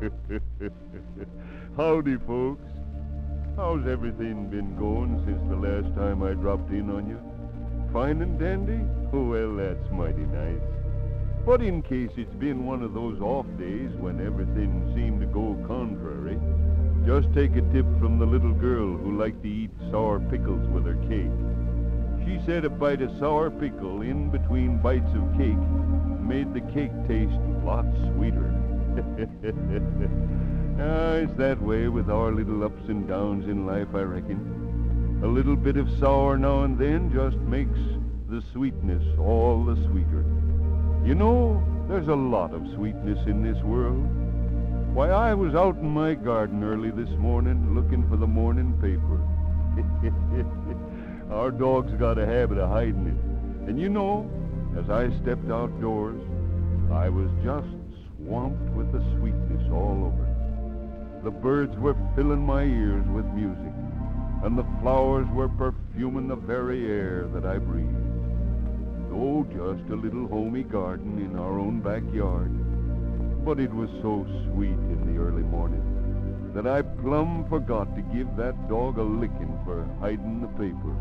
Howdy, folks. How's everything been going since the last time I dropped in on you? Fine and dandy? Well, that's mighty nice. But in case it's been one of those off days when everything seemed to go contrary, just take a tip from the little girl who liked to eat sour pickles with her cake. She said a bite of sour pickle in between bites of cake made the cake taste lots sweeter. It's that way with our little ups and downs in life, I reckon. A little bit of sour now and then just makes the sweetness all the sweeter. You know, there's a lot of sweetness in this world. Why, I was out in my garden early this morning looking for the morning paper. Our dog's got a habit of hiding it. And you know, as I stepped outdoors, I was just swamped with the sweetness all over. The birds were filling my ears with music, and the flowers were perfuming the very air that I breathed. Oh, just a little homey garden in our own backyard. But it was so sweet in the early morning that I plumb forgot to give that dog a licking for hiding the paper.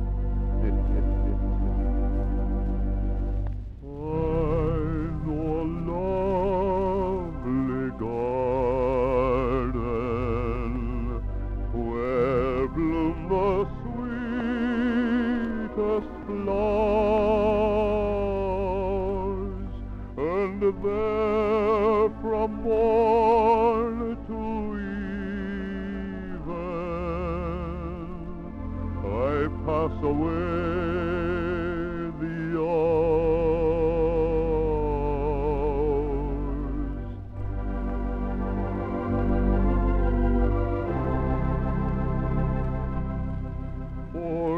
I know a lovely garden where bloom the sweetest flowers, and there from morn to even I pass away the hours. For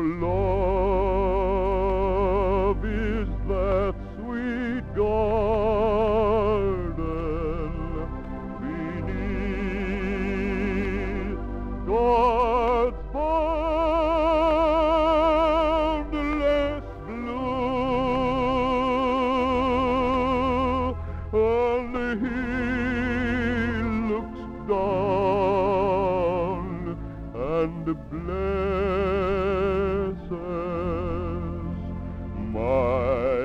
love is that sweet garden beneath God's boundless blue, and he looks down and blesses my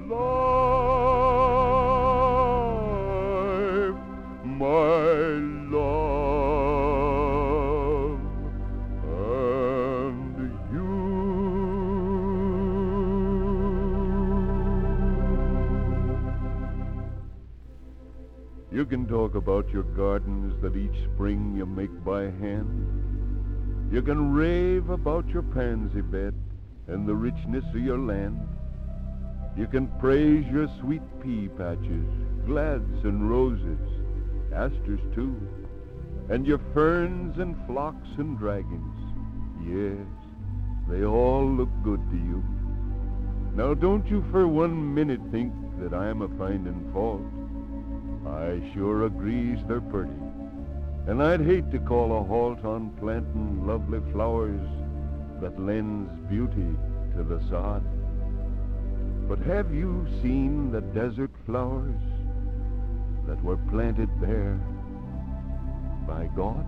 life, my love, and you. You can talk about your gardens that each spring you make by hand. You can rave about your pansy bed and the richness of your land. You can praise your sweet pea patches, glads and roses, asters too, and your ferns and phlox and dragons. Yes, they all look good to you. Now don't you for 1 minute think that I'm a-finding fault. I sure agrees they're pretty, and I'd hate to call a halt on planting lovely flowers that lends beauty to the sod. But have you seen the desert flowers that were planted there by God?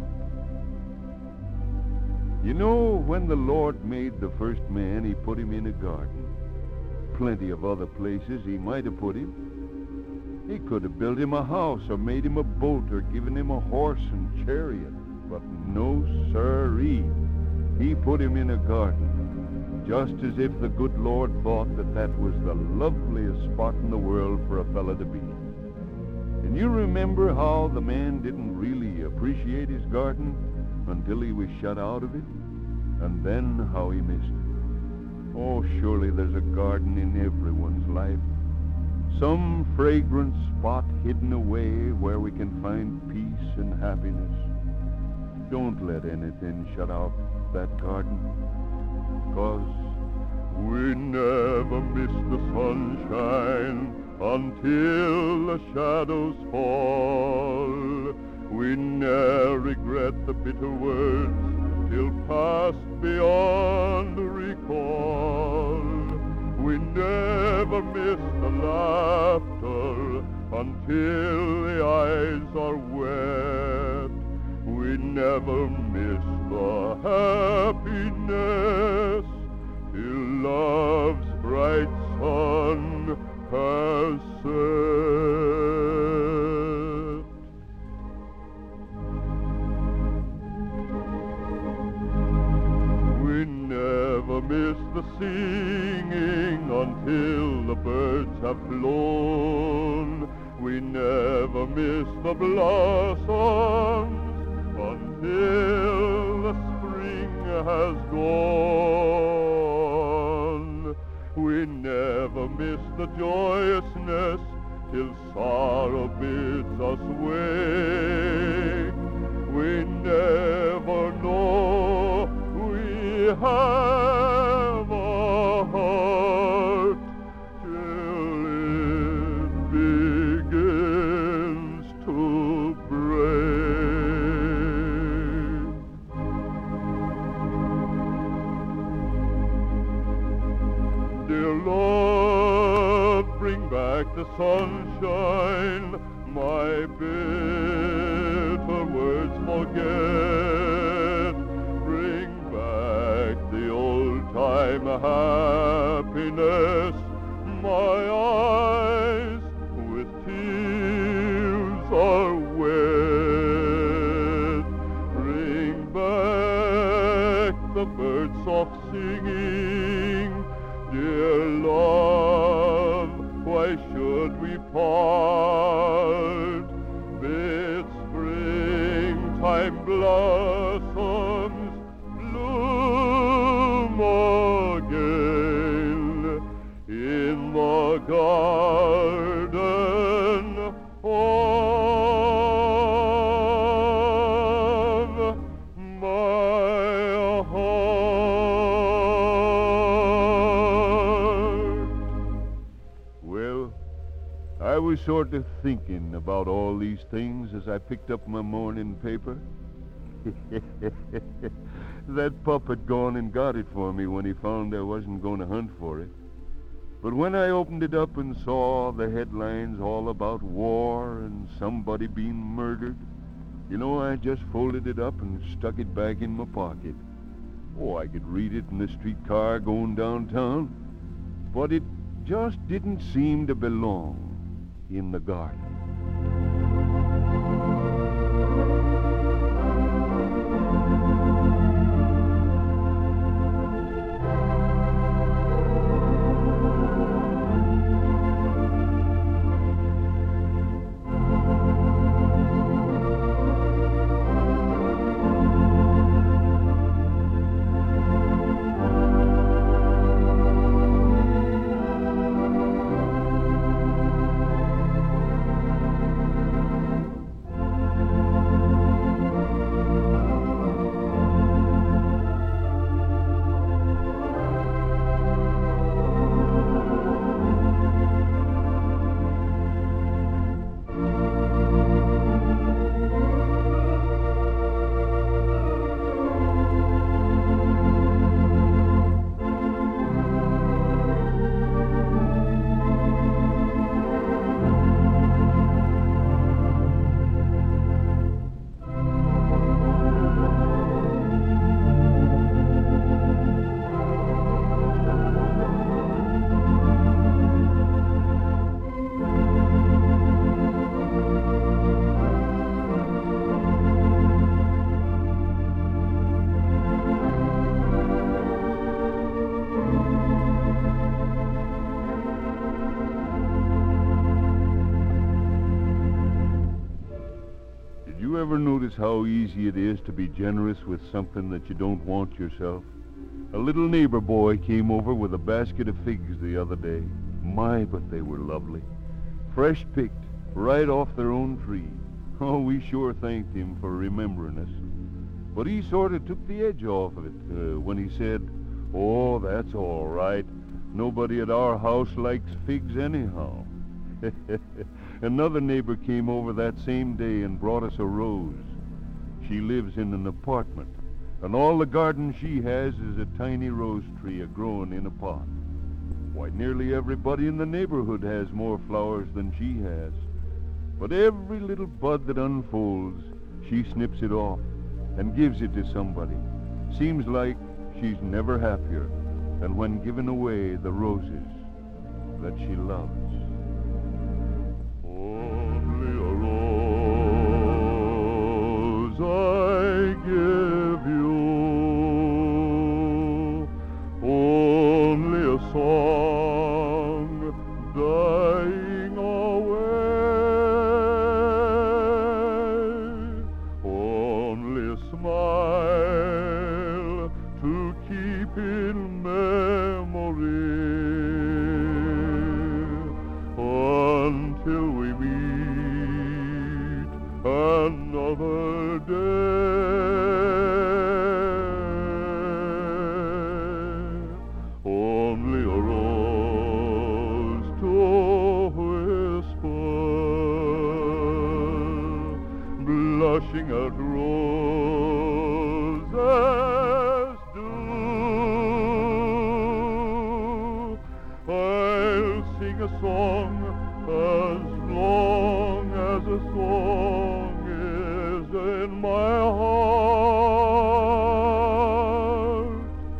You know, when the Lord made the first man, he put him in a garden. Plenty of other places he might have put him. He could have built him a house or made him a boat or given him a horse and chariot. But no, sirree. He put him in a garden, just as if the good Lord thought that that was the loveliest spot in the world for a fella to be. And you remember how the man didn't really appreciate his garden until he was shut out of it? And then how he missed it. Oh, surely there's a garden in everyone's life. Some fragrant spot hidden away where we can find peace and happiness. Don't let anything shut out that garden, 'cause we never miss the sunshine until the shadows fall. We never regret the bitter words till past beyond recall. We never miss the laughter until the eyes are wet we never miss the happiness till love's bright sun has set. We never miss the singing until the birds have flown. We never miss the blossoms until the spring has gone. We never miss the joyousness till sorrow bids us wake. We never know we have a heart till it begins to break. Dear Lord, bring back the sunshine, my bitter words forget. Bring back the old-time happiness, my eyes with tears are wet. Bring back the birds' soft singing, dear love, why should we part? Bid springtime blossoms bloom again in the garden of my heart. Well, I was sort of thinking about all these things as I picked up my morning paper. That pup had gone and got it for me when he found I wasn't going to hunt for it. But when I opened it up and saw the headlines all about war and somebody being murdered, you know, I just folded it up and stuck it back in my pocket. Oh, I could read it in the streetcar going downtown, but it just didn't seem to belong in the garden. You ever notice how easy it is to be generous with something that you don't want yourself? A little neighbor boy came over with a basket of figs the other day. My, but they were lovely. Fresh picked, right off their own tree. Oh, we sure thanked him for remembering us. But he sort of took the edge off of it when he said, "Oh, that's all right. Nobody at our house likes figs anyhow." Another neighbor came over that same day and brought us a rose. She lives in an apartment, and all the garden she has is a tiny rose tree a-growing in a pot. Why, nearly everybody in the neighborhood has more flowers than she has. But every little bud that unfolds, she snips it off and gives it to somebody, seems like she's never happier than when giving away the roses that she loves. Only a rose I give you, only a song dying away, only a smile to keep in memory until we meet another day. Only a rose to whisper, blushing at roses do. I'll sing a song as long as a song is in my heart.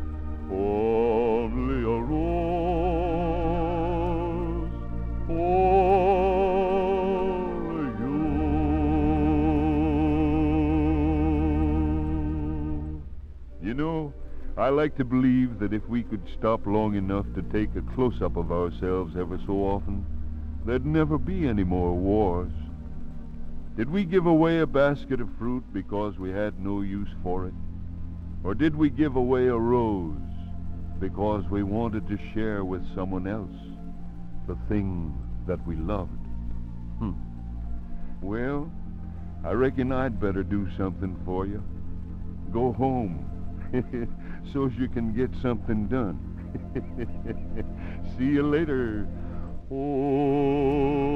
Only a rose for you. You know, I like to believe that if we could stop long enough to take a close-up of ourselves ever so often, there'd never be any more wars. Did we give away a basket of fruit because we had no use for it? Or did we give away a rose because we wanted to share with someone else the thing that we loved? Well, I reckon I'd better do something for you. Go home so you can get something done. See you later. Oh.